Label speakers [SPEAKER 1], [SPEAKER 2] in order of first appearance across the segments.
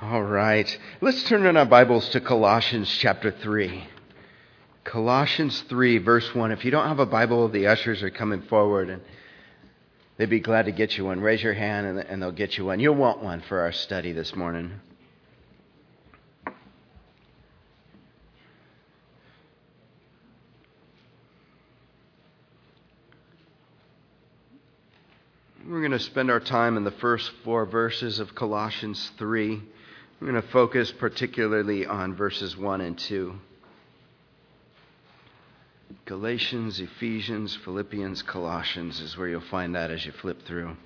[SPEAKER 1] All right. Let's turn in our Bibles to Colossians chapter 3. Colossians 3, verse 1. If you don't have a Bible, the ushers are coming forward and they'd be glad to get you one. Raise your hand and they'll get you one. You'll want one for our study this morning. We're going to spend our time in the first 4 verses of Colossians 3. We're going to focus particularly on verses 1 and 2. Galatians, Ephesians, Philippians, Colossians is where you'll find that as you flip through.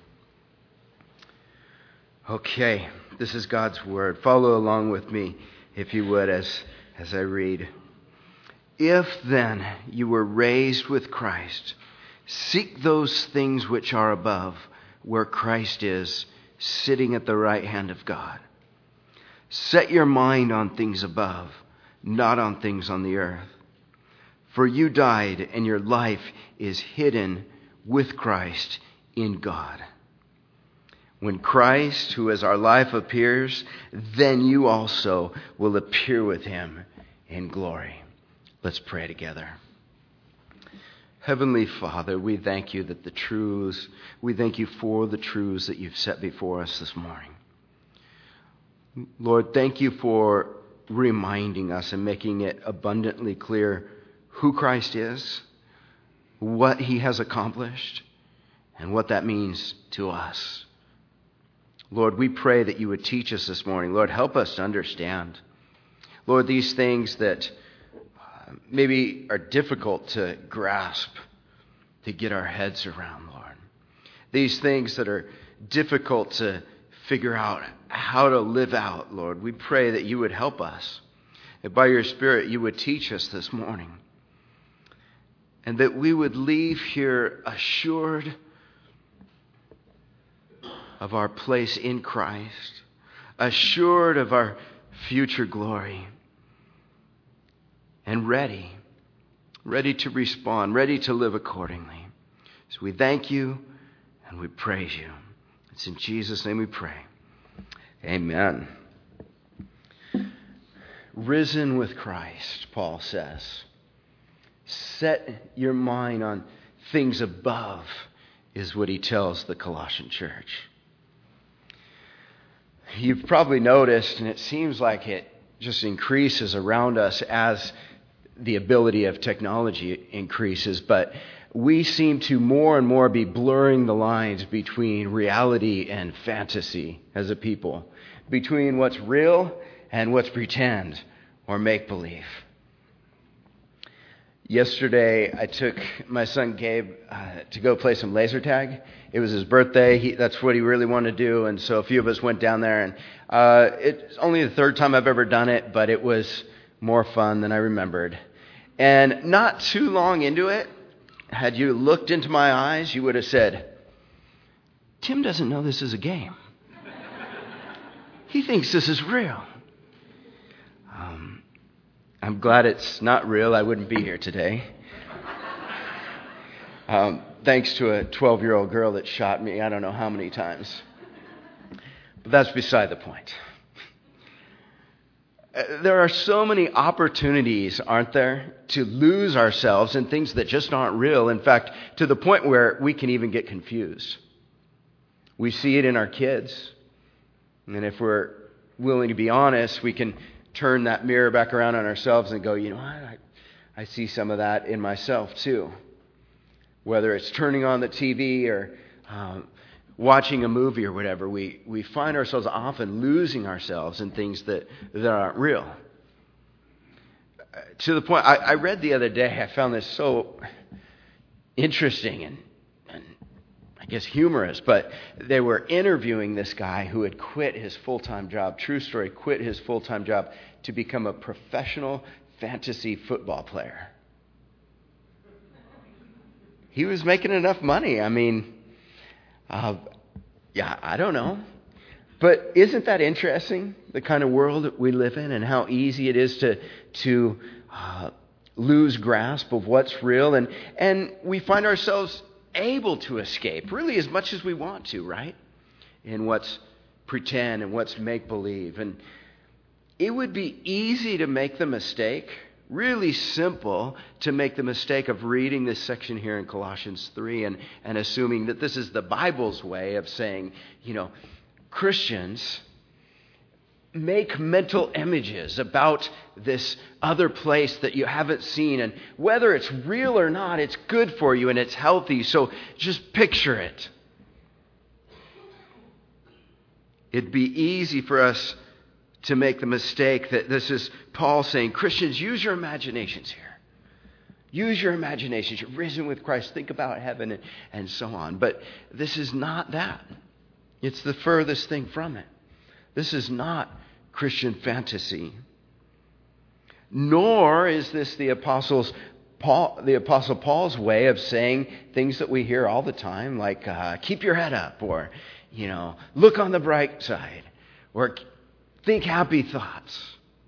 [SPEAKER 1] Okay, this is God's Word. Follow along with me, if you would, as I read. If then you were raised with Christ, seek those things which are above, where Christ is, sitting at the right hand of God. Set your mind on things above, not on things on the earth. For you died, and your life is hidden with Christ in God. When Christ, who is our life, appears, then you also will appear with him in glory. Let's pray together. Heavenly Father, we thank you we thank you for the truths that you've set before us this morning. Lord, thank you for reminding us and making it abundantly clear who Christ is, what he has accomplished, and what that means to us. Lord, we pray that you would teach us this morning. Lord, help us to understand. Lord, these things that maybe are difficult to grasp, to get our heads around, Lord. These things that are difficult to figure out how to live out, Lord. We pray that you would help us. That by your Spirit you would teach us this morning. And that we would leave here assured of our place in Christ. Assured of our future glory. And ready to respond, ready to live accordingly. So we thank you and we praise you. It's in Jesus' name we pray. Amen. Risen with Christ, Paul says. Set your mind on things above, is what he tells the Colossian church. You've probably noticed, and it seems like it just increases around us as the ability of technology increases, but we seem to more and more be blurring the lines between reality and fantasy as a people, between what's real and what's pretend or make-believe. Yesterday, I took my son Gabe to go play some laser tag. It was his birthday. That's what he really wanted to do, and so a few of us went down there. And it's only the 3rd time I've ever done it, but it was more fun than I remembered. And not too long into it, had you looked into my eyes, you would have said, Tim doesn't know this is a game. He thinks this is real. I'm glad it's not real. I wouldn't be here today. Thanks to a 12-year-old girl that shot me I don't know how many times. But that's beside the point. There are so many opportunities, aren't there, to lose ourselves in things that just aren't real. In fact, to the point where we can even get confused. We see it in our kids. And if we're willing to be honest, we can turn that mirror back around on ourselves and go, you know what, I see some of that in myself too. Whether it's turning on the TV or watching a movie or whatever, we find ourselves often losing ourselves in things that aren't real. To the point, I read the other day, I found this so interesting and I guess humorous, but they were interviewing this guy who had quit his full-time job, true story, quit his full-time job to become a professional fantasy football player. He was making enough money. I mean, I don't know. But isn't that interesting, the kind of world that we live in and how easy it is to lose grasp of what's real? And we find ourselves able to escape really as much as we want to, right? In what's pretend and what's make-believe. And it would be easy to make the mistake, really simple to make the mistake of reading this section here in Colossians 3 and assuming that this is the Bible's way of saying, Christians make mental images about this other place that you haven't seen, and whether it's real or not, it's good for you and it's healthy, so just picture it. It'd be easy for us to make the mistake that this is Paul saying, Christians, use your imaginations here. Use your imaginations. You're risen with Christ. Think about heaven and so on. But this is not that. It's the furthest thing from it. This is not Christian fantasy. Nor is this the Apostle Paul's way of saying things that we hear all the time, like keep your head up, or look on the bright side, or think happy thoughts.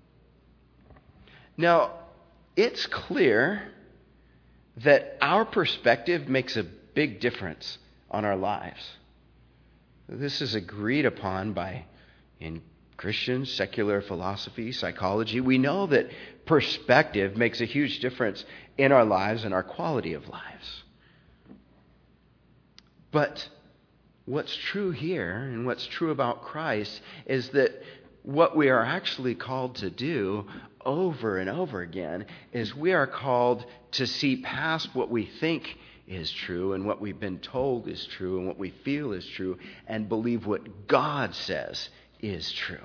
[SPEAKER 1] Now, it's clear that our perspective makes a big difference on our lives. This is agreed upon in Christian, secular philosophy, psychology. We know that perspective makes a huge difference in our lives and our quality of lives. But what's true here and what's true about Christ is that what we are actually called to do over and over again is we are called to see past what we think is true and what we've been told is true and what we feel is true and believe what God says is true,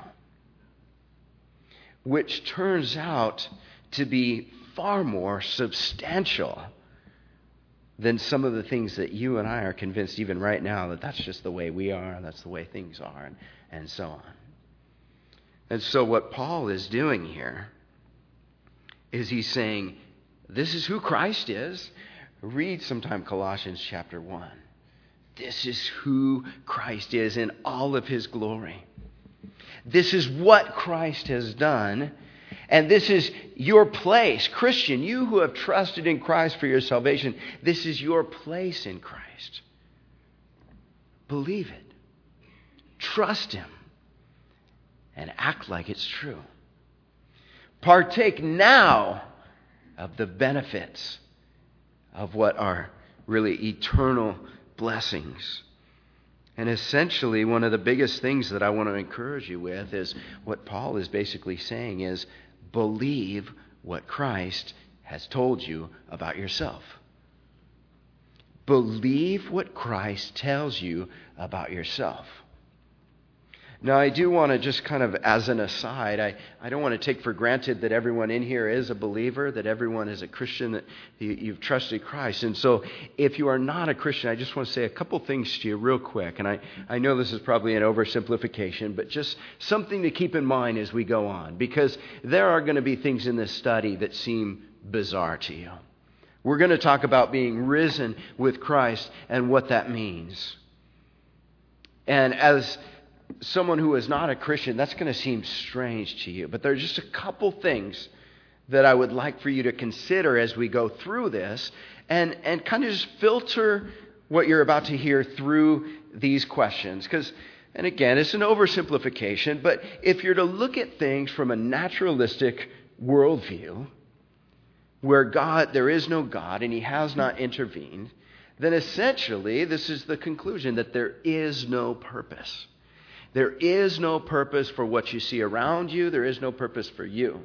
[SPEAKER 1] which turns out to be far more substantial than some of the things that you and I are convinced even right now that that's just the way we are and that's the way things are and so on. And so what Paul is doing here is he's saying, this is who Christ is. Read sometime Colossians chapter 1. This is who Christ is in all of his glory. This is what Christ has done. And this is your place. Christian, you who have trusted in Christ for your salvation, this is your place in Christ. Believe it. Trust him. And act like it's true. Partake now of the benefits of what are really eternal blessings. And essentially, one of the biggest things that I want to encourage you with is what Paul is basically saying is, believe what Christ has told you about yourself. Believe what Christ tells you about yourself. Now, I do want to just kind of, as an aside, I don't want to take for granted that everyone in here is a believer, that everyone is a Christian, that you've trusted Christ. And so if you are not a Christian, I just want to say a couple things to you real quick. And I know this is probably an oversimplification, but just something to keep in mind as we go on. Because there are going to be things in this study that seem bizarre to you. We're going to talk about being risen with Christ and what that means. And as someone who is not a Christian, that's going to seem strange to you. But there are just a couple things that I would like for you to consider as we go through this and kind of just filter what you're about to hear through these questions. And again, it's an oversimplification, but if you're to look at things from a naturalistic worldview, where there is no God and he has not intervened, then essentially this is the conclusion that there is no purpose. There is no purpose for what you see around you. There is no purpose for you.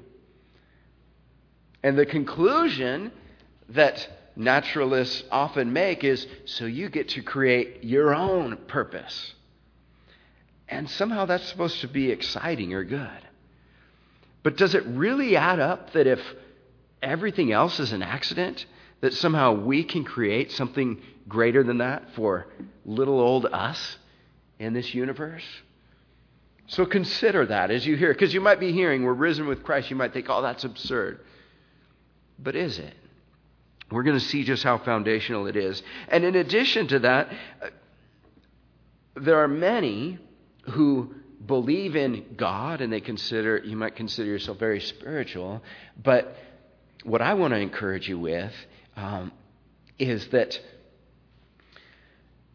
[SPEAKER 1] And the conclusion that naturalists often make is, so you get to create your own purpose. And somehow that's supposed to be exciting or good. But does it really add up that if everything else is an accident, that somehow we can create something greater than that for little old us in this universe? So consider that as you hear, because you might be hearing, we're risen with Christ. You might think, oh, that's absurd. But is it? We're going to see just how foundational it is. And in addition to that, there are many who believe in God and you might consider yourself very spiritual. But what I want to encourage you with is that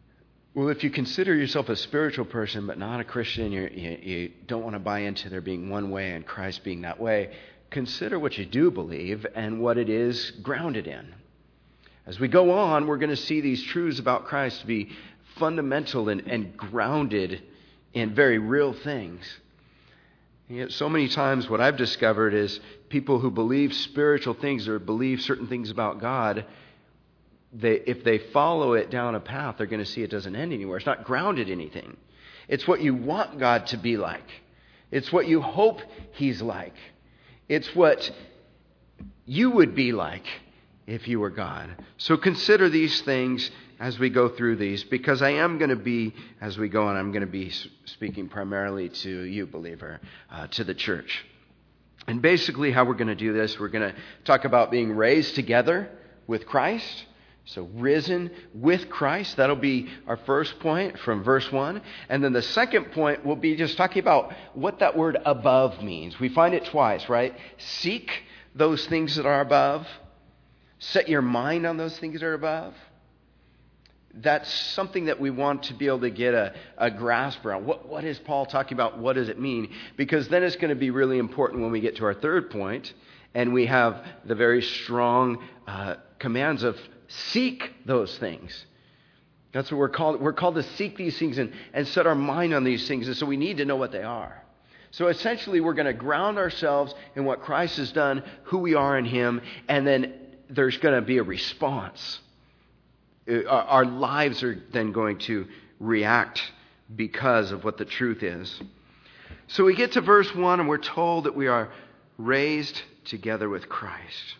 [SPEAKER 1] Well, if you consider yourself a spiritual person but not a Christian, you don't want to buy into there being one way and Christ being that way, consider what you do believe and what it is grounded in. As we go on, we're going to see these truths about Christ be fundamental and grounded in very real things. And yet so many times what I've discovered is people who believe spiritual things or believe certain things about God, if they follow it down a path, they're going to see it doesn't end anywhere. It's not grounded in anything. It's what you want God to be like. It's what you hope He's like. It's what you would be like if you were God. So consider these things as we go through these, because I am going to be, as we go on, I'm going to be speaking primarily to you, believer, to the church. And basically how we're going to do this, we're going to talk about being raised together with Christ. So risen with Christ, that'll be our first point from verse 1. And then the second point will be just talking about what that word above means. We find it twice, right? Seek those things that are above. Set your mind on those things that are above. That's something that we want to be able to get a grasp around. What is Paul talking about? What does it mean? Because then it's going to be really important when we get to our third point and we have the very strong commands of seek those things. That's what we're called. We're called to seek these things and set our mind on these things. And so we need to know what they are. So essentially we're going to ground ourselves in what Christ has done, who we are in Him, and then there's going to be a response. Our lives are then going to react because of what the truth is. So we get to verse 1 and we're told that we are raised together with Christ.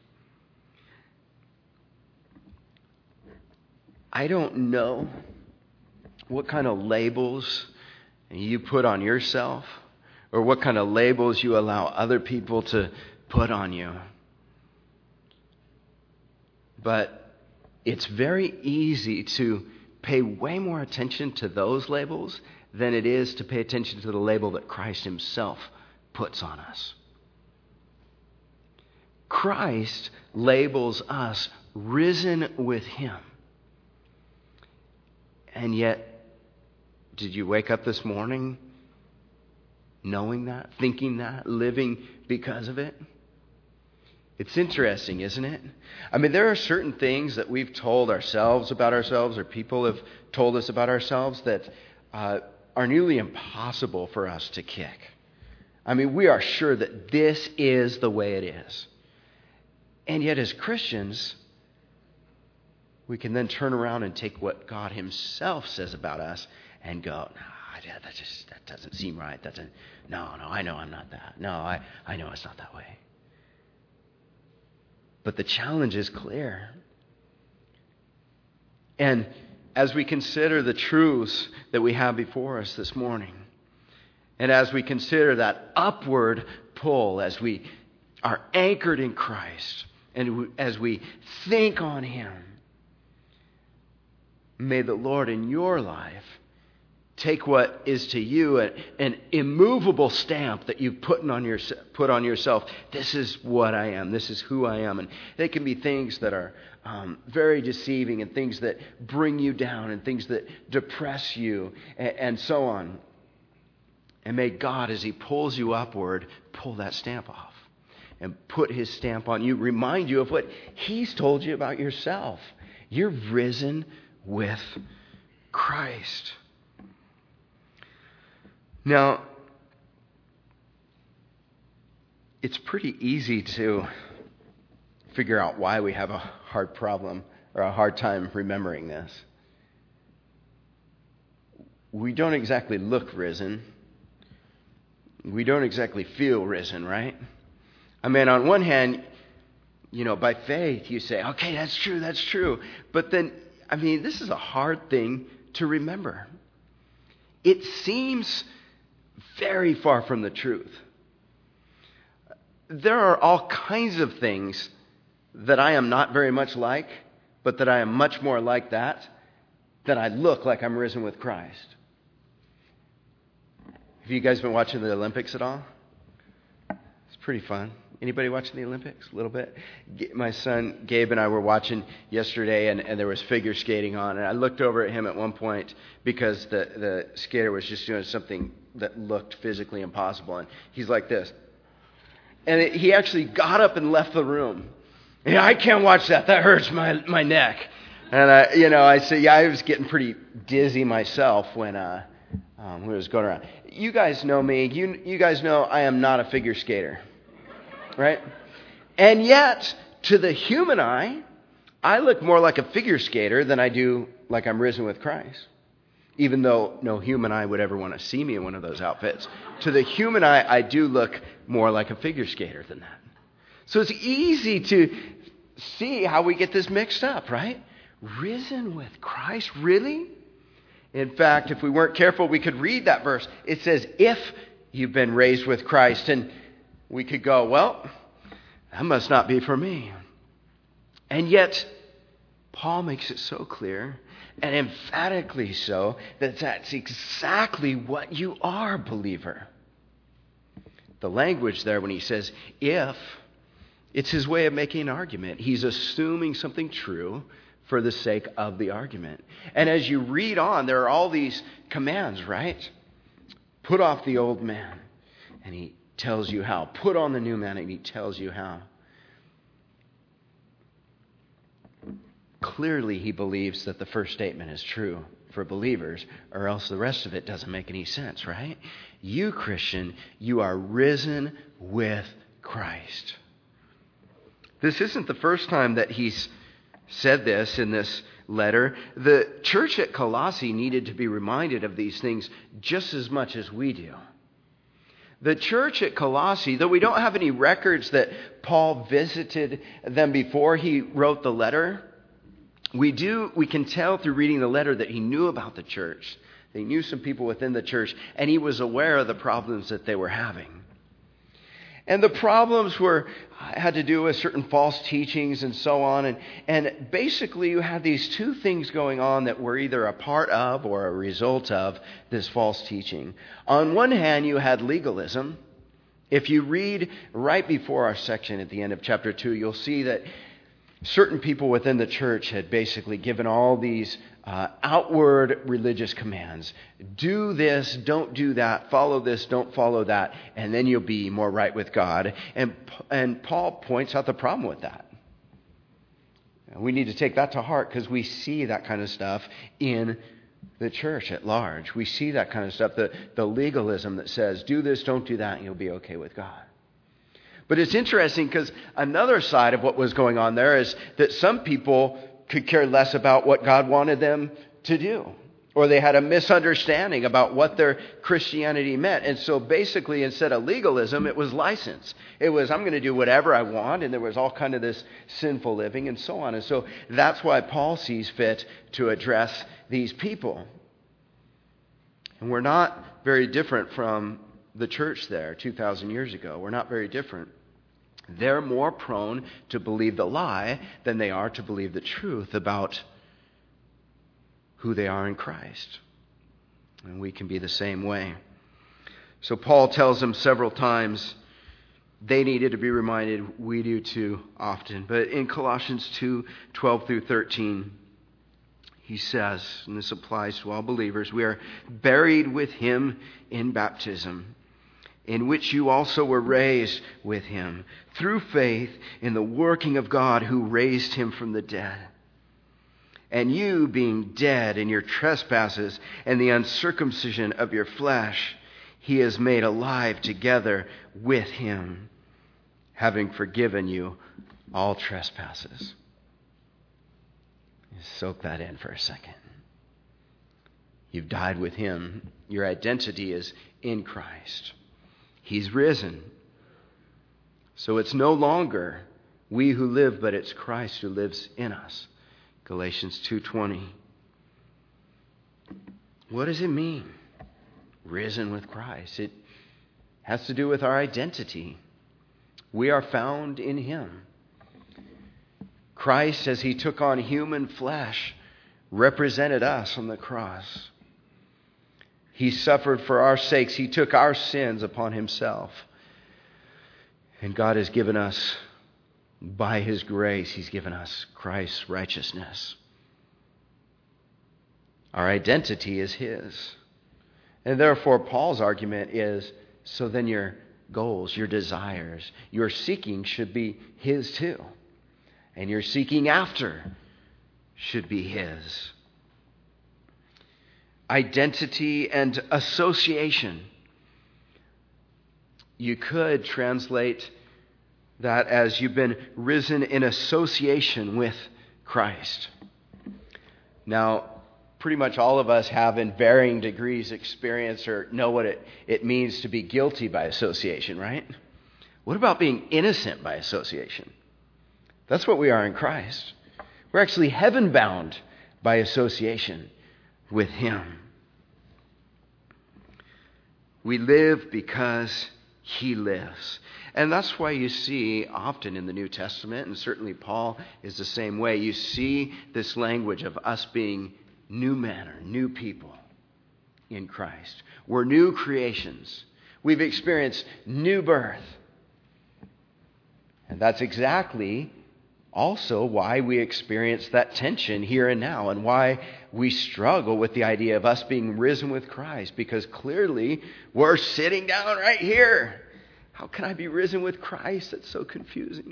[SPEAKER 1] I don't know what kind of labels you put on yourself or what kind of labels you allow other people to put on you. But it's very easy to pay way more attention to those labels than it is to pay attention to the label that Christ Himself puts on us. Christ labels us risen with Him. And yet, did you wake up this morning knowing that, thinking that, living because of it? It's interesting, isn't it? I mean, there are certain things that we've told ourselves about ourselves or people have told us about ourselves that are nearly impossible for us to kick. I mean, we are sure that this is the way it is. And yet as Christians, we can then turn around and take what God Himself says about us and go, that doesn't seem right. No, I know I'm not that. No, I know it's not that way. But the challenge is clear. And as we consider the truths that we have before us this morning, and as we consider that upward pull, as we are anchored in Christ, and as we think on Him, may the Lord in your life take what is to you an immovable stamp that you've put on yourself. This is what I am. This is who I am. And they can be things that are very deceiving and things that bring you down and things that depress you and so on. And may God, as He pulls you upward, pull that stamp off and put His stamp on you, remind you of what He's told you about yourself. You're risen with Christ. Now, it's pretty easy to figure out why we have a hard problem or a hard time remembering this. We don't exactly look risen. We don't exactly feel risen, right? I mean, on one hand, by faith, you say, okay, that's true. But then, this is a hard thing to remember. It seems very far from the truth. There are all kinds of things that I am not very much like, but that I am much more like that I look like I'm risen with Christ. Have you guys been watching the Olympics at all? It's pretty fun. Anybody watching the Olympics? A little bit? My son Gabe and I were watching yesterday, and there was figure skating on. And I looked over at him at one point because the skater was just doing something that looked physically impossible. And he's like this. And he actually got up and left the room. And I can't watch that. That hurts my neck. And I said, I was getting pretty dizzy myself when it was going around. You guys know me. You guys know I am not a figure skater, right? And yet, to the human eye, I look more like a figure skater than I do like I'm risen with Christ. Even though no human eye would ever want to see me in one of those outfits. To the human eye, I do look more like a figure skater than that. So it's easy to see how we get this mixed up, right? Risen with Christ? Really? In fact, if we weren't careful, we could read that verse. It says, if you've been raised with Christ. And we could go, well, that must not be for me. And yet, Paul makes it so clear, and emphatically so, that that's exactly what you are, believer. The language there when he says, if, it's his way of making an argument. He's assuming something true for the sake of the argument. And as you read on, there are all these commands, right? Put off the old man, and he tells you how. Put on the new man, and he tells you how. Clearly, he believes that the first statement is true for believers, or else the rest of it doesn't make any sense, right? You, Christian, you are risen with Christ. This isn't the first time that he's said this in this letter. The church at Colossae needed to be reminded of these things just as much as we do. The church at Colossae, though we don't have any records that Paul visited them before he wrote the letter, we can tell through reading the letter that he knew about the church. He knew some people within the church, and he was aware of the problems that they were having. And the problems had to do with certain false teachings and so on. And basically you had these two things going on that were either a part of or a result of this false teaching. On one hand, you had legalism. If you read right before our section at the end of chapter 2, you'll see that certain people within the church had basically given all these outward religious commands. Do this, don't do that. Follow this, don't follow that. And then you'll be more right with God. And Paul points out the problem with that. We need to take that to heart because we see that kind of stuff in the church at large. We see that kind of stuff, the legalism that says, do this, don't do that, and you'll be okay with God. But it's interesting because another side of what was going on there is that some people could care less about what God wanted them to do. Or they had a misunderstanding about what their Christianity meant. And so basically, instead of legalism, it was license. It was, I'm going to do whatever I want. And there was all kind of this sinful living and so on. And so that's why Paul sees fit to address these people. And we're not very different from the church there 2,000 years ago. We're not very different. They're more prone to believe the lie than they are to believe the truth about who they are in Christ. And we can be the same way. So Paul tells them several times they needed to be reminded. We do too often. But in Colossians 2:12 through 13, he says, and this applies to all believers, we are buried with him in baptism, in which you also were raised with him, through faith in the working of God who raised him from the dead. And you, being dead in your trespasses and the uncircumcision of your flesh, he has made alive together with him, having forgiven you all trespasses. Soak that in for a second. You've died with him. Your identity is in Christ. He's risen. So it's no longer we who live, but it's Christ who lives in us. Galatians 2:20. What does it mean? Risen with Christ. It has to do with our identity. We are found in him. Christ, as he took on human flesh, represented us on the cross. He suffered for our sakes. He took our sins upon himself. And God has given us, by His grace, He's given us Christ's righteousness. Our identity is His. And therefore, Paul's argument is, so then your goals, your desires, your seeking should be His too. And your seeking after should be His. Identity and association. You could translate that as you've been risen in association with Christ. Now, pretty much all of us have in varying degrees experienced or know what it means to be guilty by association, right? What about being innocent by association? That's what we are in Christ. We're actually heaven-bound by association with Him. We live because He lives. And that's why you see often in the New Testament, and certainly Paul is the same way, you see this language of us being new men or new people in Christ. We're new creations. We've experienced new birth. And that's exactly also why we experience that tension here and now, and why we struggle with the idea of us being risen with Christ, because clearly we're sitting down right here. How can I be risen with Christ? That's so confusing.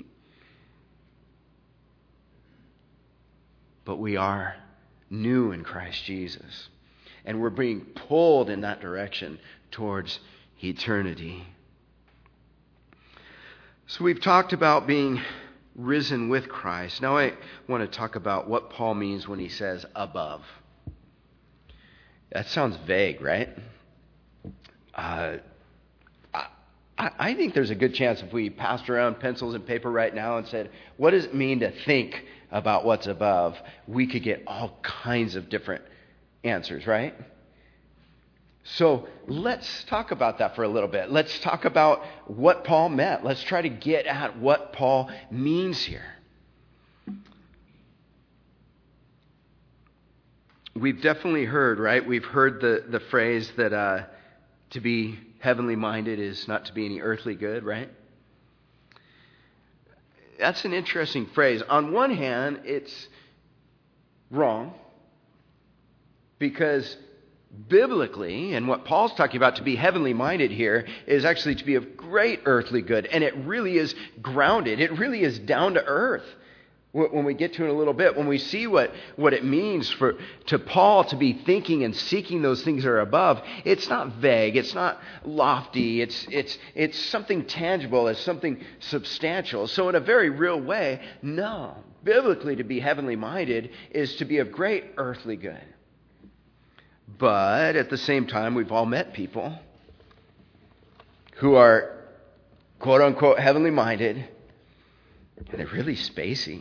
[SPEAKER 1] But we are new in Christ Jesus, and we're being pulled in that direction towards eternity. So we've talked about being risen with Christ. Now I want to talk about what Paul means when he says above. That sounds vague, right? I think there's a good chance if we passed around pencils and paper right now and said, what does it mean to think about what's above? We could get all kinds of different answers, right? So let's talk about that for a little bit. Let's talk about what Paul meant. Let's try to get at what Paul means here. We've definitely heard, right? We've heard the phrase that to be heavenly minded is not to be any earthly good, right? That's an interesting phrase. On one hand, it's wrong because biblically, and what Paul's talking about to be heavenly minded here is actually to be of great earthly good. And it really is grounded. It really is down to earth when we get to it in a little bit. When we see what it means to Paul to be thinking and seeking those things that are above, it's not vague. It's not lofty. It's something tangible. It's something substantial. So in a very real way, no. Biblically, to be heavenly minded is to be of great earthly good. But at the same time, we've all met people who are quote unquote heavenly minded, and they're really spacey.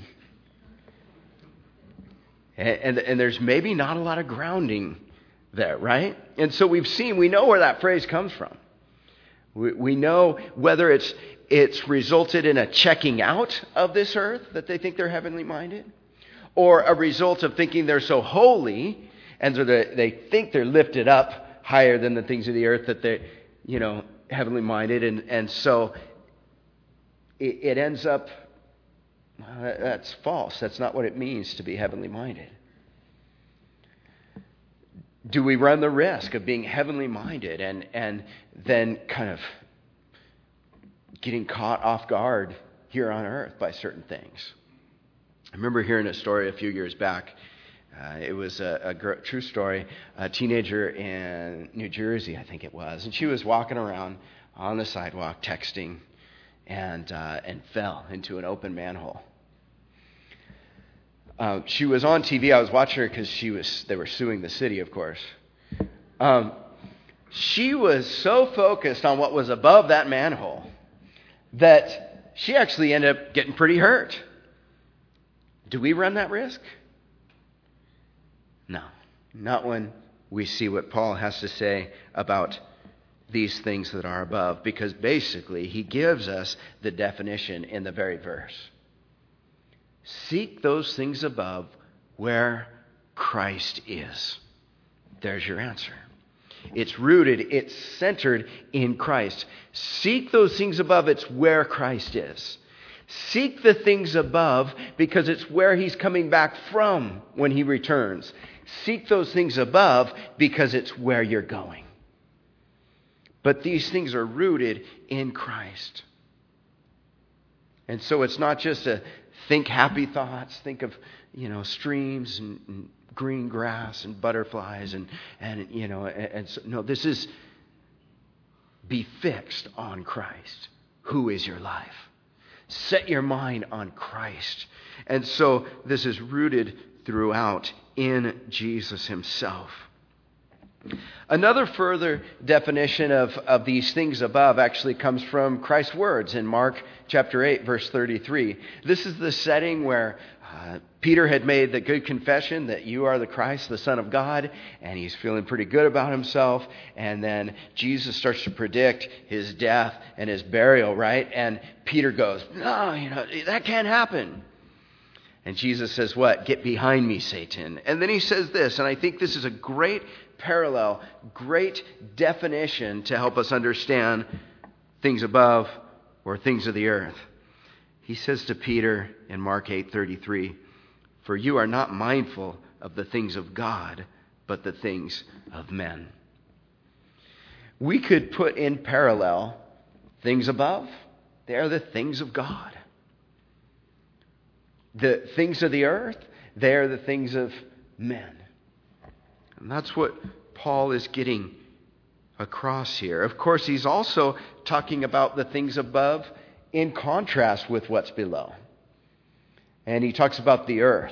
[SPEAKER 1] And there's maybe not a lot of grounding there, right? And so we know where that phrase comes from. We know whether it's resulted in a checking out of this earth that they think they're heavenly minded, or a result of thinking they're so holy and so they think they're lifted up higher than the things of the earth that they're, heavenly minded. And so it ends up, that's false. That's not what it means to be heavenly minded. Do we run the risk of being heavenly minded and then kind of getting caught off guard here on earth by certain things? I remember hearing a story a few years back. It was a true story. A teenager in New Jersey, I think it was, and she was walking around on the sidewalk texting and fell into an open manhole. She was on TV. I was watching her because they were suing the city, of course. She was so focused on what was above that manhole that she actually ended up getting pretty hurt. Do we run that risk? No, not when we see what Paul has to say about these things that are above, because basically he gives us the definition in the very verse. Seek those things above where Christ is. There's your answer. It's rooted, it's centered in Christ. Seek those things above, it's where Christ is. Seek the things above because it's where he's coming back from when he returns. Seek those things above because it's where you're going. But these things are rooted in Christ. And so it's not just a think happy thoughts, think of, streams and green grass and butterflies and so, no, this is be fixed on Christ. Who is your life? Set your mind on Christ. And so this is rooted throughout in Jesus himself. Another further definition of these things above actually comes from Christ's words in Mark chapter 8, verse 33. This is the setting where Peter had made the good confession that you are the Christ, the Son of God, and he's feeling pretty good about himself. And then Jesus starts to predict his death and his burial, right? And Peter goes, no, that can't happen. And Jesus says, what? Get behind me, Satan. And then he says this, and I think this is a great parallel, great definition to help us understand things above or things of the earth. He says to Peter in Mark 8:33, for you are not mindful of the things of God, but the things of men. We could put in parallel things above. They are the things of God. The things of the earth, they are the things of men. And that's what Paul is getting across here. Of course, he's also talking about the things above in contrast with what's below. And he talks about the earth.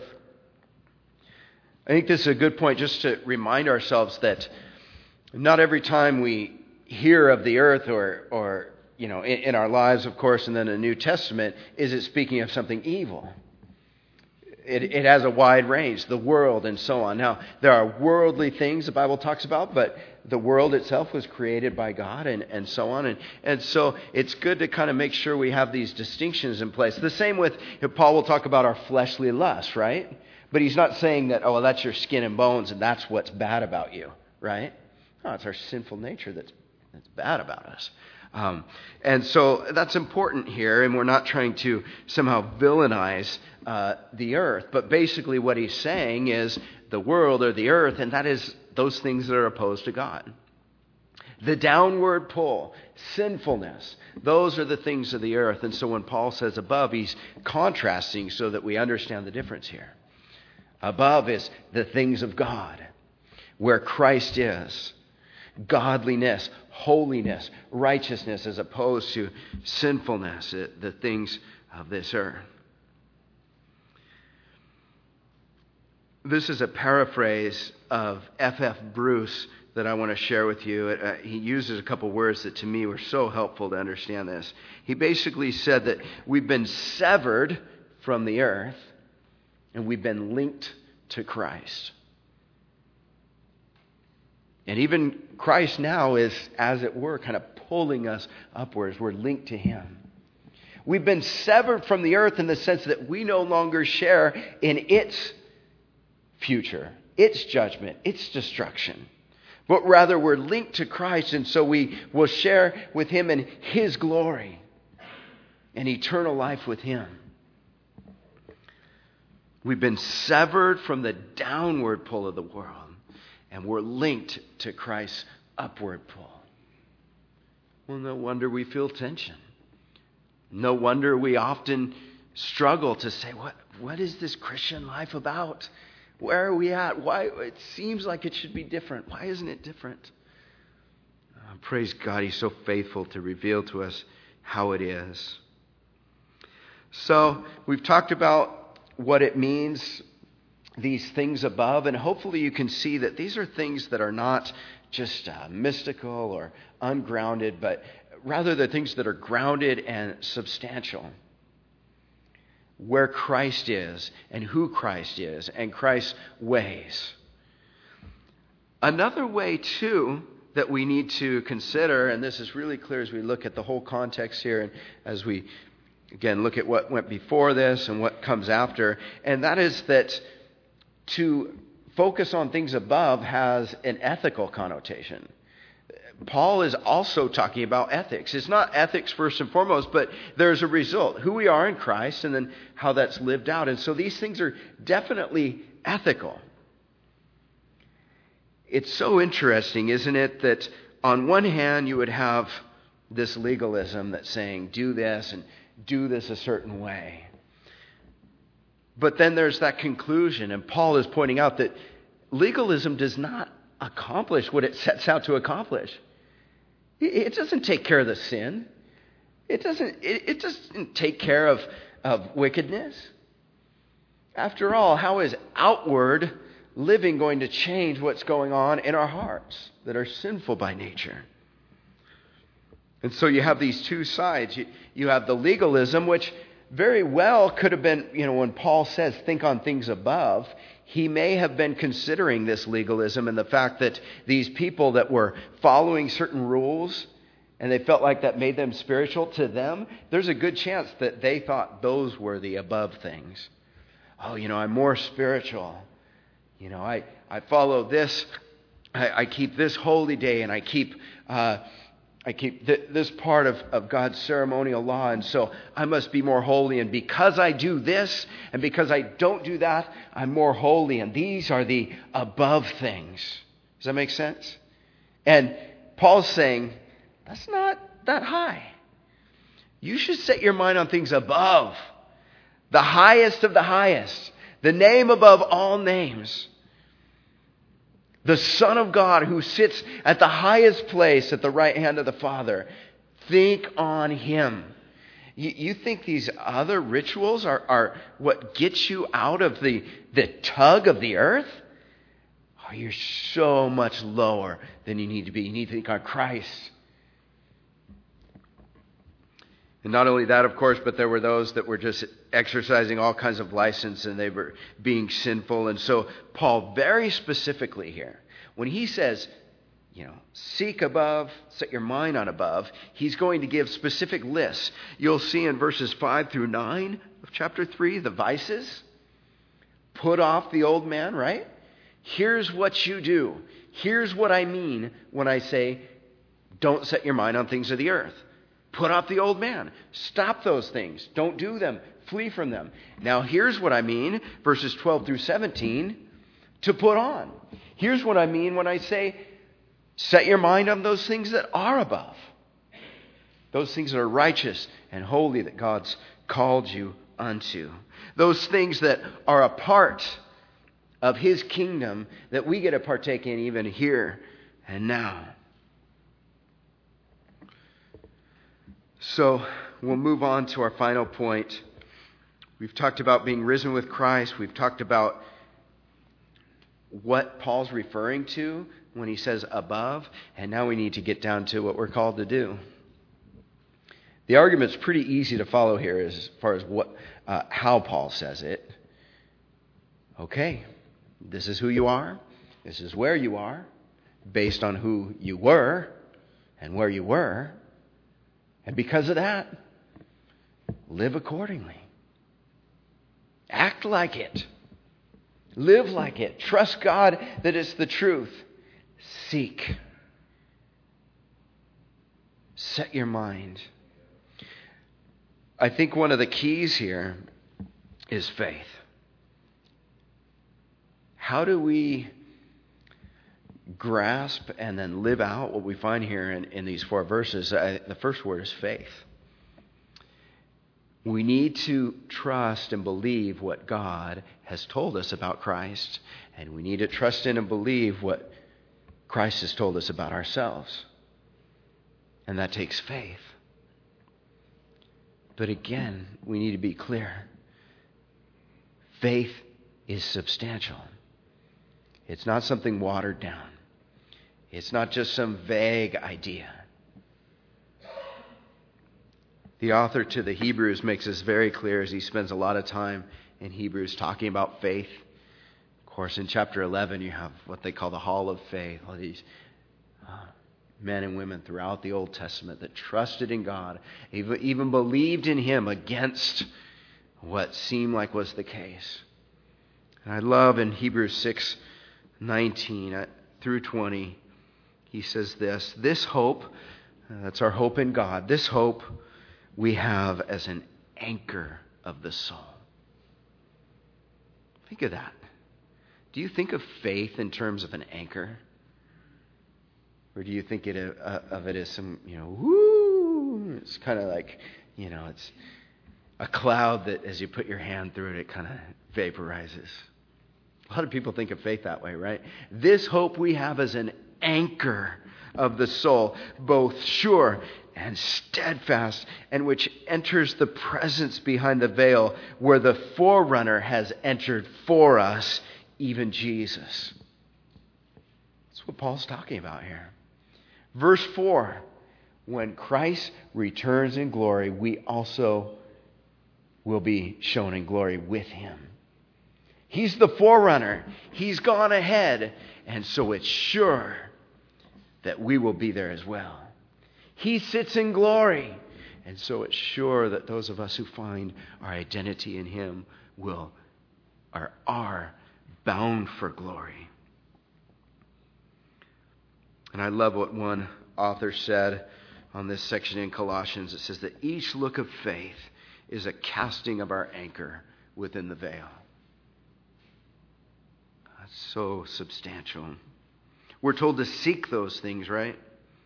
[SPEAKER 1] I think this is a good point just to remind ourselves that not every time we hear of the earth or in our lives, of course, and then the New Testament, is it speaking of something evil. It has a wide range, the world and so on. Now, there are worldly things the Bible talks about, but the world itself was created by God and so on. And so it's good to kind of make sure we have these distinctions in place. The same with, Paul will talk about our fleshly lusts, right? But he's not saying that, that's your skin and bones and that's what's bad about you, right? No, it's our sinful nature that's bad about us. And so that's important here, and we're not trying to somehow villainize the earth. But basically what he's saying is the world or the earth, and that is those things that are opposed to God. The downward pull, sinfulness, those are the things of the earth. And so when Paul says above, he's contrasting so that we understand the difference here. Above is the things of God, where Christ is. Godliness, holiness, righteousness, as opposed to sinfulness, the things of this earth. This is a paraphrase of F.F. Bruce that I want to share with you. He uses a couple words that to me were so helpful to understand this. He basically said that we've been severed from the earth and we've been linked to Christ. And even Christ now is, as it were, kind of pulling us upwards. We're linked to him. We've been severed from the earth in the sense that we no longer share in its future, its judgment, its destruction. But rather we're linked to Christ, and so we will share with him in his glory and eternal life with him. We've been severed from the downward pull of the world. And we're linked to Christ's upward pull. Well, no wonder we feel tension. No wonder we often struggle to say, what is this Christian life about? Where are we at? Why? It seems like it should be different. Why isn't it different? Praise God, he's so faithful to reveal to us how it is. So we've talked about what it means, these things above, and hopefully you can see that these are things that are not just mystical or ungrounded, but rather they're things that are grounded and substantial. Where Christ is and who Christ is and Christ's ways. Another way, too, that we need to consider, and this is really clear as we look at the whole context here and as we, again, look at what went before this and what comes after, and that is that to focus on things above has an ethical connotation. Paul is also talking about ethics. It's not ethics first and foremost, but there's a result. Who we are in Christ and then how that's lived out. And so these things are definitely ethical. It's so interesting, isn't it, that on one hand you would have this legalism that's saying do this and do this a certain way. But then there's that conclusion, and Paul is pointing out that legalism does not accomplish what it sets out to accomplish. It doesn't take care of the sin. It doesn't take care of wickedness. After all, how is outward living going to change what's going on in our hearts that are sinful by nature? And so you have these two sides. You have the legalism, which very well could have been, when Paul says think on things above, he may have been considering this legalism and the fact that these people that were following certain rules and they felt like that made them spiritual, to them, there's a good chance that they thought those were the above things. Oh, I'm more spiritual. I follow this. I keep this holy day, and I keep this part of God's ceremonial law, and so I must be more holy. And because I do this, and because I don't do that, I'm more holy. And these are the above things. Does that make sense? And Paul's saying, that's not that high. You should set your mind on things above. The highest of the highest. The name above all names. The Son of God who sits at the highest place at the right hand of the Father. Think on Him. You think these other rituals are what gets you out of the tug of the earth? Oh, you're so much lower than you need to be. You need to think on Christ. And not only that, of course, but there were those that were just exercising all kinds of license and they were being sinful. And so Paul very specifically here, when he says, seek above, set your mind on above, he's going to give specific lists. You'll see in verses 5 through 9 of chapter 3, the vices. Put off the old man, right? Here's what you do. Here's what I mean when I say, don't set your mind on things of the earth. Put off the old man. Stop those things. Don't do them. Flee from them. Now here's what I mean, verses 12 through 17, to put on. Here's what I mean when I say, set your mind on those things that are above. Those things that are righteous and holy that God's called you unto. Those things that are a part of His kingdom that we get to partake in even here and now. So we'll move on to our final point. We've talked about being risen with Christ. We've talked about what Paul's referring to when he says above. And now we need to get down to what we're called to do. The argument's pretty easy to follow here as far as how Paul says it. Okay, this is who you are. This is where you are. Based on who you were and where you were. And because of that, live accordingly. Act like it. Live like it. Trust God that it's the truth. Seek. Set your mind. I think one of the keys here is faith. How do we grasp and then live out what we find here in these 4 verses? The first word is faith. We need to trust and believe what God has told us about Christ, and we need to trust in and believe what Christ has told us about ourselves. And that takes faith. But again, we need to be clear. Faith is substantial. It's not something watered down. It's not just some vague idea. The author to the Hebrews makes this very clear as he spends a lot of time in Hebrews talking about faith. Of course, in chapter 11, you have what they call the Hall of Faith. All these men and women throughout the Old Testament that trusted in God, even believed in Him against what seemed like was the case. And I love in Hebrews 6:19 through 20, he says this hope, that's our hope in God, this hope we have as an anchor of the soul. Think of that. Do you think of faith in terms of an anchor? Or do you think of it as some, woo, it's kind of like, it's a cloud that as you put your hand through it, it kind of vaporizes. A lot of people think of faith that way, right? This hope we have as an anchor of the soul, both sure and steadfast, and which enters the presence behind the veil, where the forerunner has entered for us, even Jesus. That's what Paul's talking about here. Verse 4, when Christ returns in glory, we also will be shown in glory with him. He's the forerunner. He's gone ahead. And so it's sure that we will be there as well. He sits in glory. And so it's sure that those of us who find our identity in him are bound for glory. And I love what one author said on this section in Colossians. It says that each look of faith is a casting of our anchor within the veil. That's so substantial. We're told to seek those things, right?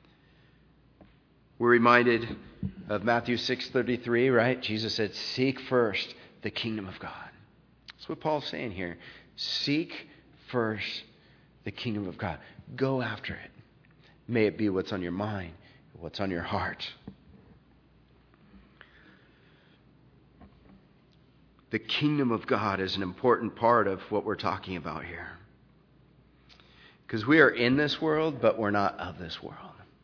[SPEAKER 1] We're reminded of Matthew 6:33, right? Jesus said, seek first the kingdom of God. That's what Paul's saying here. Seek first the kingdom of God. Go after it. May it be what's on your mind, what's on your heart. The kingdom of God is an important part of what we're talking about here. Because we are in this world, but we're not of this world.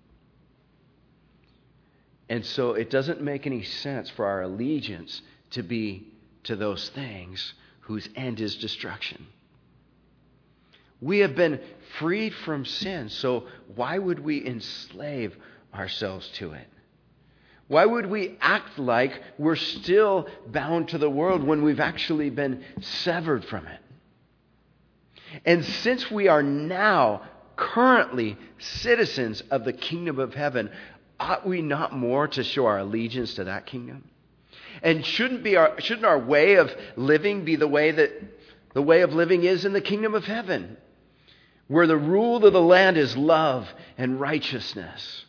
[SPEAKER 1] And so it doesn't make any sense for our allegiance to be to those things whose end is destruction. We have been freed from sin, so why would we enslave ourselves to it? Why would we act like we're still bound to the world when we've actually been severed from it? And since we are now currently citizens of the kingdom of heaven, ought we not more to show our allegiance to that kingdom? And shouldn't our way of living be the way that the way of living is in the kingdom of heaven, where the rule of the land is love and righteousness?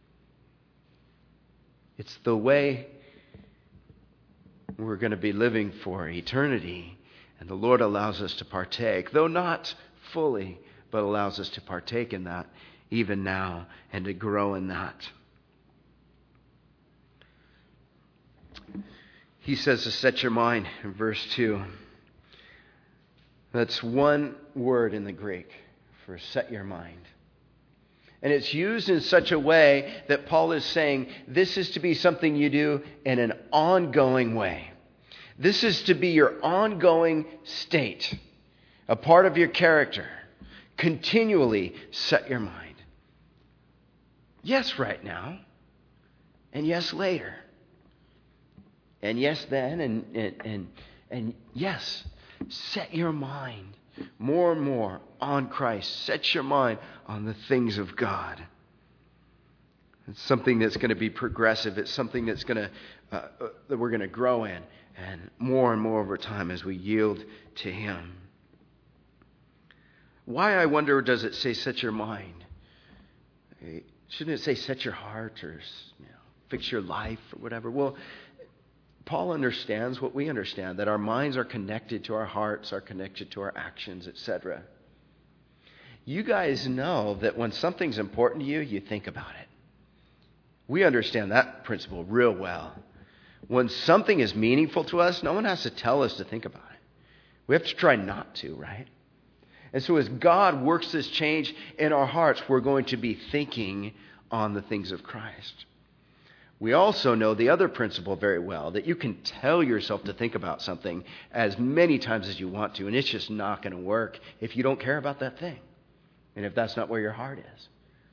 [SPEAKER 1] It's the way we're going to be living for eternity. And the Lord allows us to partake, though not fully, but allows us to partake in that even now and to grow in that. He says to set your mind in verse 2. That's one word in the Greek for set your mind. And it's used in such a way that Paul is saying this is to be something you do in an ongoing way. This is to be your ongoing state, a part of your character. Continually set your mind. Yes, right now. And yes, later. And yes, then. And yes, set your mind more and more on Christ. Set your mind on the things of God. It's something that's going to be progressive. It's something that's going to that we're going to grow in, and more over time as we yield to Him. Why, I wonder, does it say set your mind? Shouldn't it say set your heart or fix your life or whatever? Well, Paul understands what we understand, that our minds are connected to our hearts, are connected to our actions, etc. You guys know that when something's important to you, you think about it. We understand that principle real well. When something is meaningful to us, no one has to tell us to think about it. We have to try not to, right? And so as God works this change in our hearts, we're going to be thinking on the things of Christ. We also know the other principle very well, that you can tell yourself to think about something as many times as you want to, and it's just not going to work if you don't care about that thing, and if that's not where your heart is.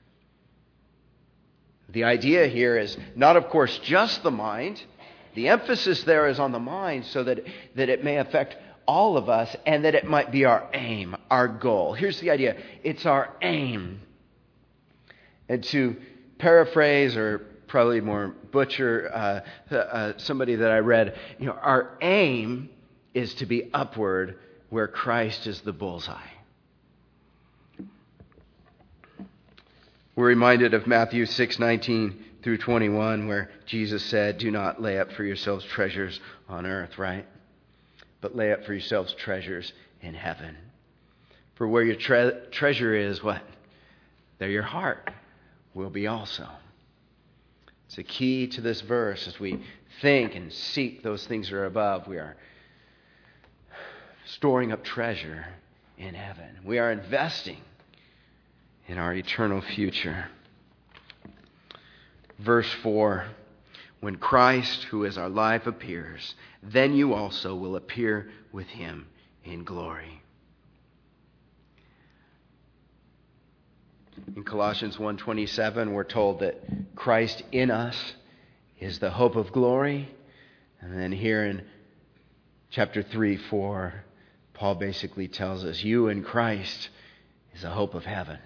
[SPEAKER 1] The idea here is not, of course, just the mind. The emphasis there is on the mind so that it may affect all of us and that it might be our aim, our goal. Here's the idea. It's our aim. And to paraphrase or probably more butcher somebody that I read, our aim is to be upward where Christ is the bullseye. We're reminded of Matthew 6:19 through 21, where Jesus said, "Do not lay up for yourselves treasures on earth," right? "But lay up for yourselves treasures in heaven. For where your treasure is," what? "There your heart will be also." It's a key to this verse. As we think and seek those things that are above, we are storing up treasure in heaven. We are investing in our eternal future. Verse 4, "When Christ, who is our life, appears, then you also will appear with him in glory." In Colossians 1:27, we're told that Christ in us is the hope of glory. And then here in chapter 3:4, Paul basically tells us, you in Christ is the hope of heaven.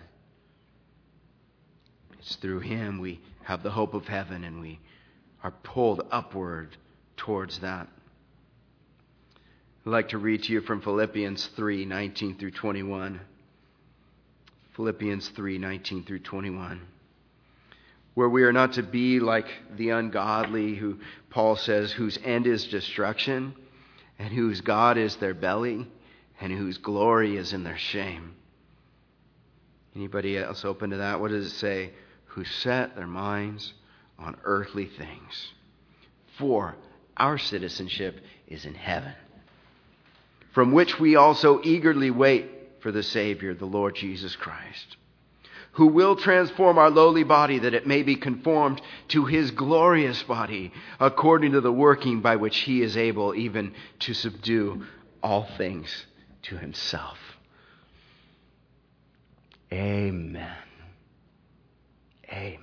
[SPEAKER 1] It's through him we have the hope of heaven, and we are pulled upward towards that. I'd like to read to you from Philippians 3:19 through 21. Philippians 3:19 through 21. Where we are not to be like the ungodly, who Paul says, whose end is destruction, and whose God is their belly, and whose glory is in their shame. Anybody else open to that? What does it say? Who set their minds on earthly things. For our citizenship is in heaven, from which we also eagerly wait for the Savior, the Lord Jesus Christ, who will transform our lowly body that it may be conformed to his glorious body, according to the working by which he is able even to subdue all things to himself. Amen. Amen.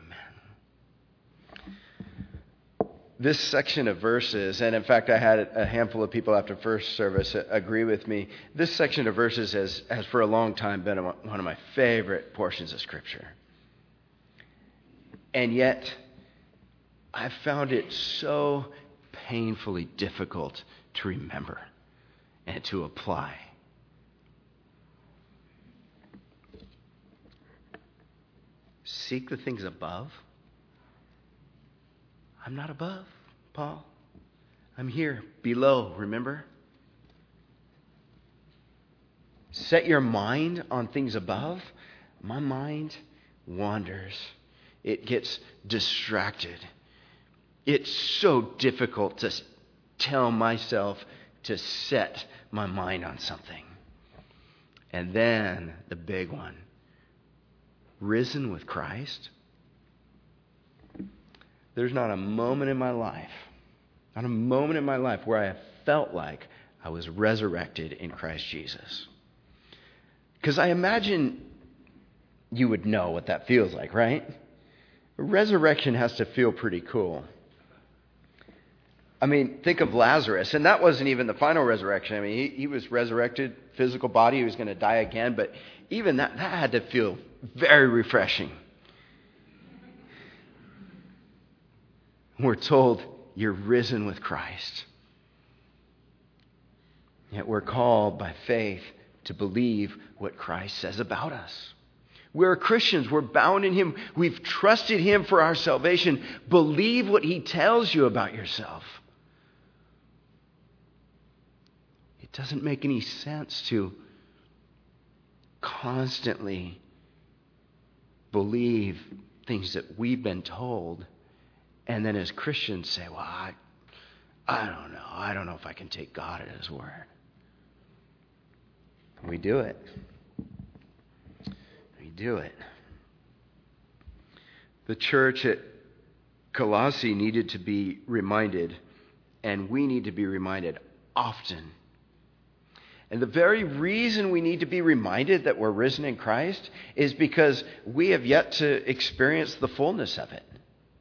[SPEAKER 1] This section of verses, and in fact I had a handful of people after first service agree with me, this section of verses has for a long time been one of my favorite portions of Scripture. And yet, I've found it so painfully difficult to remember and to apply. Seek the things above. I'm not above, Paul. I'm here below, remember? Set your mind on things above. My mind wanders. It gets distracted. It's so difficult to tell myself to set my mind on something. And then the big one. Risen with Christ. There's not a moment in my life where I have felt like I was resurrected in Christ Jesus. Because I imagine you would know what that feels like, right? Resurrection has to feel pretty cool. I mean, think of Lazarus, and that wasn't even the final resurrection. I mean, he was resurrected, physical body, he was going to die again, but even that had to feel very refreshing. We're told you're risen with Christ. Yet we're called by faith to believe what Christ says about us. We're Christians. We're bound in him. We've trusted him for our salvation. Believe what he tells you about yourself. It doesn't make any sense to constantly believe things that we've been told, and then as Christians say, well, I don't know. I don't know if I can take God at his word. We do it. We do it. The church at Colossae needed to be reminded, and we need to be reminded often. And the very reason we need to be reminded that we're risen in Christ is because we have yet to experience the fullness of it.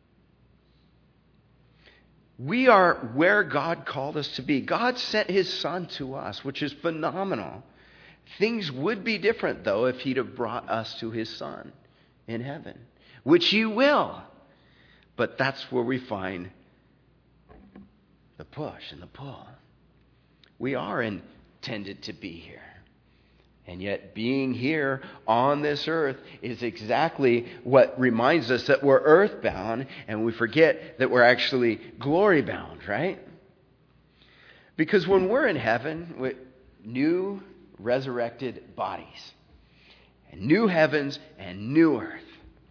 [SPEAKER 1] We are where God called us to be. God sent his Son to us, which is phenomenal. Things would be different, though, if he'd have brought us to his Son in heaven. which you will. But that's where we find the push and the pull. We are intended to be here. And yet being here on this earth is exactly what reminds us that we're earthbound, and we forget that we're actually glory-bound, right? Because when we're in heaven with new resurrected bodies, and new heavens and new earth,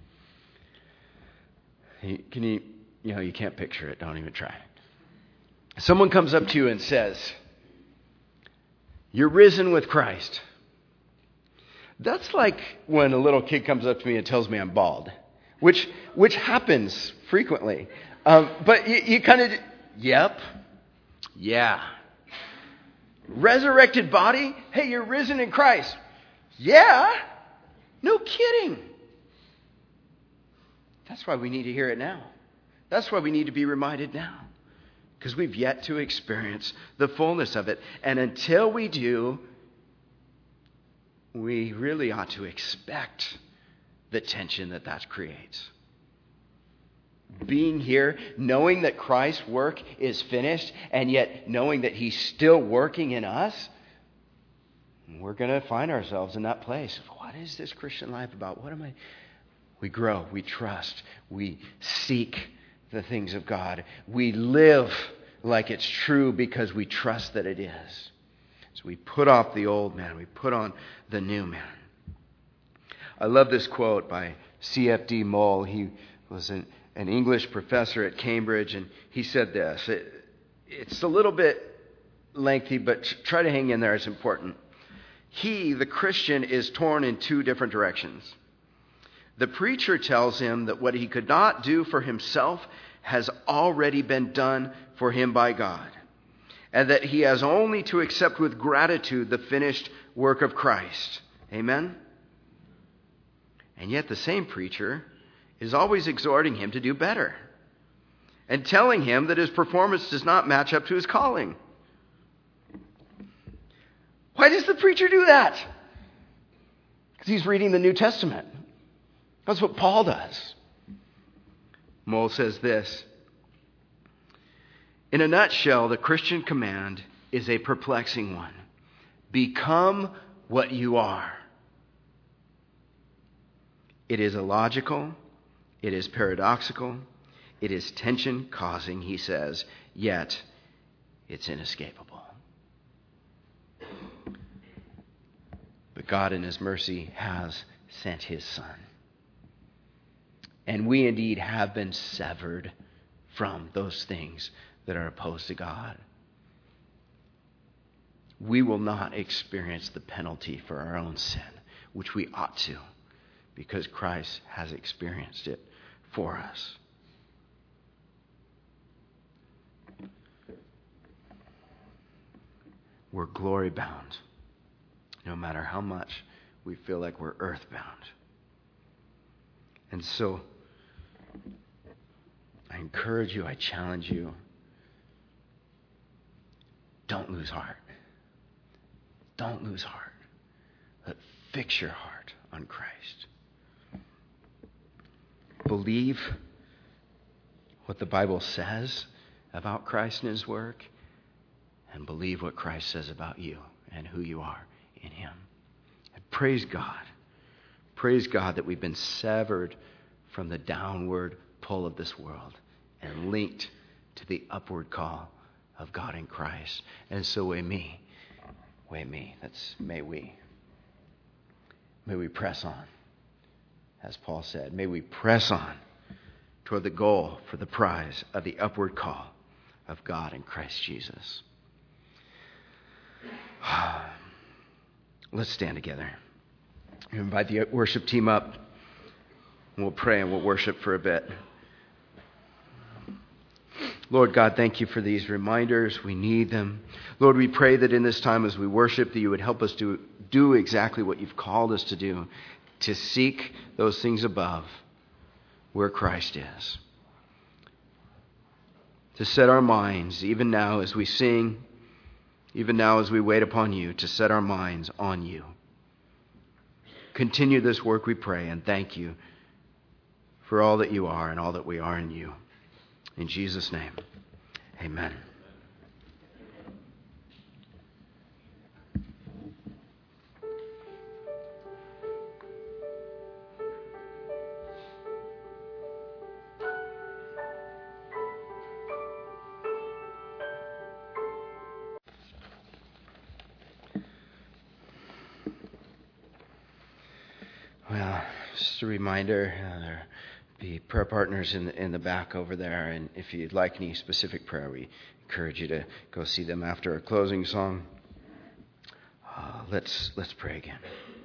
[SPEAKER 1] you can't picture it, don't even try. Someone comes up to you and says, "You're risen with Christ." That's like when a little kid comes up to me and tells me I'm bald, which happens frequently. But you kind of, yep, yeah. Resurrected body? Hey, you're risen in Christ. Yeah? No kidding. That's why we need to hear it now. That's why we need to be reminded now. Because we've yet to experience the fullness of it. And until we do, we really ought to expect the tension that creates. Being here, knowing that Christ's work is finished, and yet knowing that He's still working in us, we're going to find ourselves in that place. What is this Christian life about? We grow, we trust, we seek the things of God. We live like it's true because we trust that it is. So we put off the old man. We put on the new man. I love this quote by C.F.D. Moll. He was an English professor at Cambridge, and he said this. It's a little bit lengthy, but try to hang in there. It's important. He, the Christian, is torn in two different directions. The preacher tells him that what he could not do for himself has already been done for him by God, and that he has only to accept with gratitude the finished work of Christ. Amen? And yet the same preacher is always exhorting him to do better and telling him that his performance does not match up to his calling. Why does the preacher do that? Because he's reading the New Testament. That's what Paul does. Moll says this: in a nutshell, the Christian command is a perplexing one. Become what you are. It is illogical. It is paradoxical. It is tension-causing, he says, yet it's inescapable. But God in His mercy has sent His Son. And we indeed have been severed from those things that are opposed to God. We will not experience the penalty for our own sin, which we ought to, because Christ has experienced it for us. We're glory bound, no matter how much we feel like we're earthbound. And so, I encourage you, I challenge you, don't lose heart. Don't lose heart. But fix your heart on Christ. Believe what the Bible says about Christ and His work, and believe what Christ says about you and who you are in Him. And praise God. Praise God that we've been severed from the downward pull of this world and linked to the upward call of God in Christ. And so may we press on, as Paul said. May we press on toward the goal for the prize of the upward call of God in Christ Jesus. Let's stand together. I invite the worship team up, and we'll pray and we'll worship for a bit. Lord God, thank you for these reminders. We need them. Lord, we pray that in this time as we worship, that you would help us to do exactly what you've called us to do, to seek those things above where Christ is. To set our minds, even now as we sing, even now as we wait upon you, to set our minds on you. Continue this work, we pray, and thank you for all that you are and all that we are in you. In Jesus' name, amen. Well, just a reminder, there'll be prayer partners in the back over there, and if you'd like any specific prayer, we encourage you to go see them after our closing song. Let's pray again.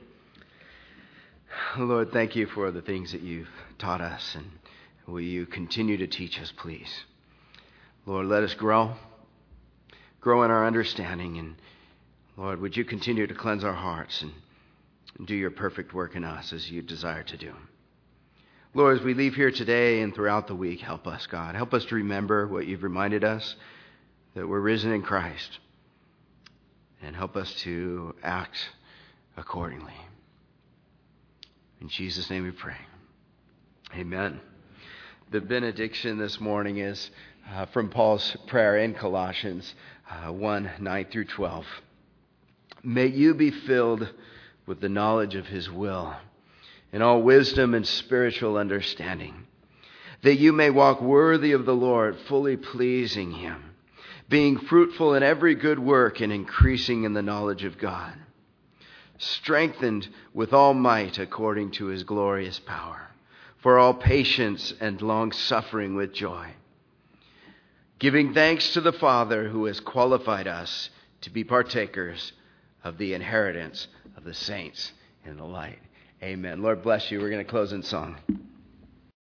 [SPEAKER 1] Lord, thank you for the things that you've taught us, and will you continue to teach us, please? Lord, let us grow in our understanding, and Lord, would you continue to cleanse our hearts and do your perfect work in us as you desire to do. Lord, as we leave here today and throughout the week, help us, God. Help us to remember what you've reminded us, that we're risen in Christ, and help us to act accordingly. In Jesus' name we pray. Amen. The benediction this morning is from Paul's prayer in Colossians 1, 9 through 12. May you be filled with the knowledge of his will, in all wisdom and spiritual understanding, that you may walk worthy of the Lord, fully pleasing him, being fruitful in every good work and increasing in the knowledge of God, strengthened with all might according to his glorious power, for all patience and long-suffering with joy, giving thanks to the Father who has qualified us to be partakers of the inheritance of the saints in the light. Amen. Lord bless you. We're going to close in song.